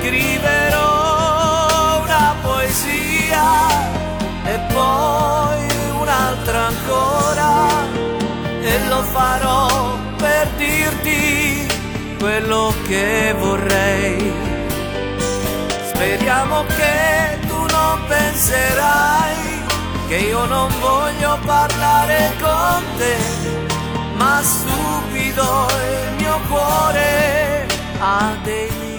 scriverò una poesia e poi un'altra ancora, e lo farò per dirti quello che vorrei. Speriamo che tu non penserai che io non voglio parlare con te, ma stupido il mio cuore ha dei